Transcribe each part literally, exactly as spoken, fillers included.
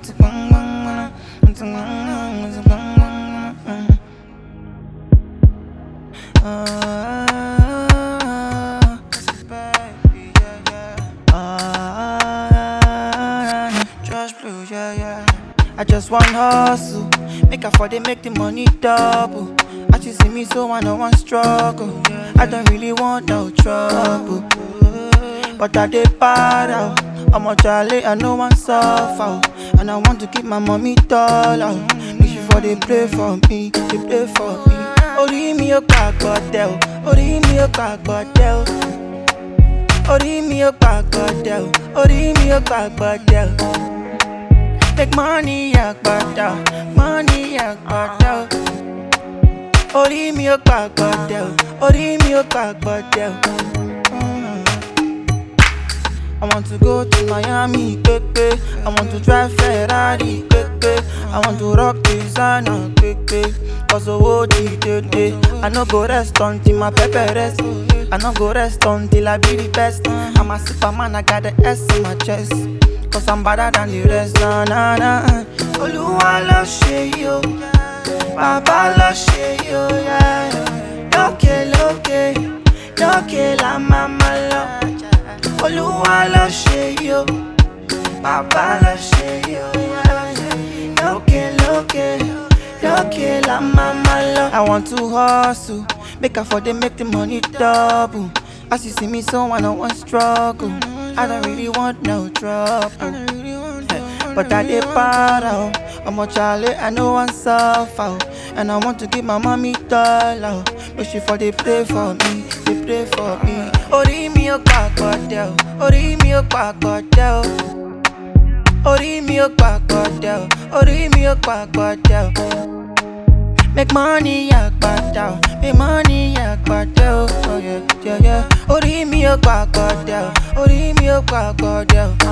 I just want hustle, make a for they make the money double. As you see me, so I don't want struggle. I don't really want no trouble, but I dey bad out. I'm a Charlie, I know I'm suffer, and I want to keep my mommy dollar. Make sure for they play for me, they play for me. Ori mi o gbàgbọ́dẹ̀ o, ori mi o gbàgbọ́dẹ̀ o. Ori mi o gbàgbọ́dẹ̀ o, ori mi o gbàgbọ́dẹ̀ o. Make money àgbàdà, money àgbàdà o. Ori mi o gbàgbọ́dẹ̀ o, ori mi o gbàgbọ́dẹ̀ o. I want to go to Miami, baby. I want to drive Ferrari, baby. I want to rock designer, baby. Cause the world is day. I no go rest until my pepper rest. I no go rest until I be the best. I'm a superman, I got the S on my chest. Cause I'm better than the rest, nah, nah, nah. Oluwa lo ṣe yo, Baba lo ṣe yo, yeah. Lókè, lókè, lókè la mama lo. Oluwa lo ṣe yo, Baba lo ṣe yo, yeah. Lókè, lókè, lókè la mama lo. I want to hustle, make a for they make the money double. As you see me, so I don't want struggle. I don't really want no trouble, but I dey para. I'm a Charlie, I know I'm suffer, and I want to give my mommy dollar. But she for they play for me, they play for me. Ori mi o gbàgbọ́dẹ̀ o, ori mi o gbàgbọ́dẹ̀ o. Ori mi o gbàgbọ́dẹ̀ o, ori mi o gbàgbọ́dẹ̀ o. Make money àgbàdà o, make money àgbàdà o. Oh yeah, yeah, yeah. Ori mi o gbàgbọ́dẹ̀ o, ori mi o gbàgbọ́dẹ̀ o.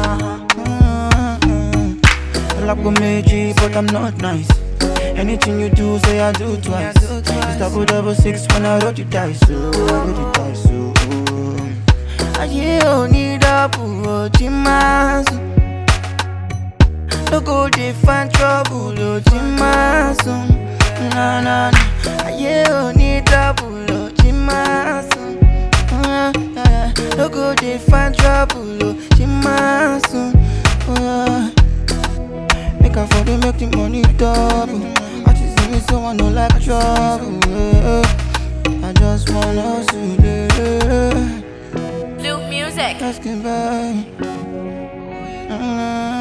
Olapo méjì, but I'm not nice. Anything you do, say I do twice. It's double double six when I roll you dice, oh, roll you dice, oh. Ayé ò ní double, oh, Jimasu. No go dey find trouble, oh, Jimasu. Na na na, ayé ò ní double, oh, Jimasu. Uh, uh, no go dey find trouble, oh, Jimasu. Uh, make a for they make the money double. I just see me so I no like trouble. Uh, I just wanna see the Luke Music. asking back. Uh,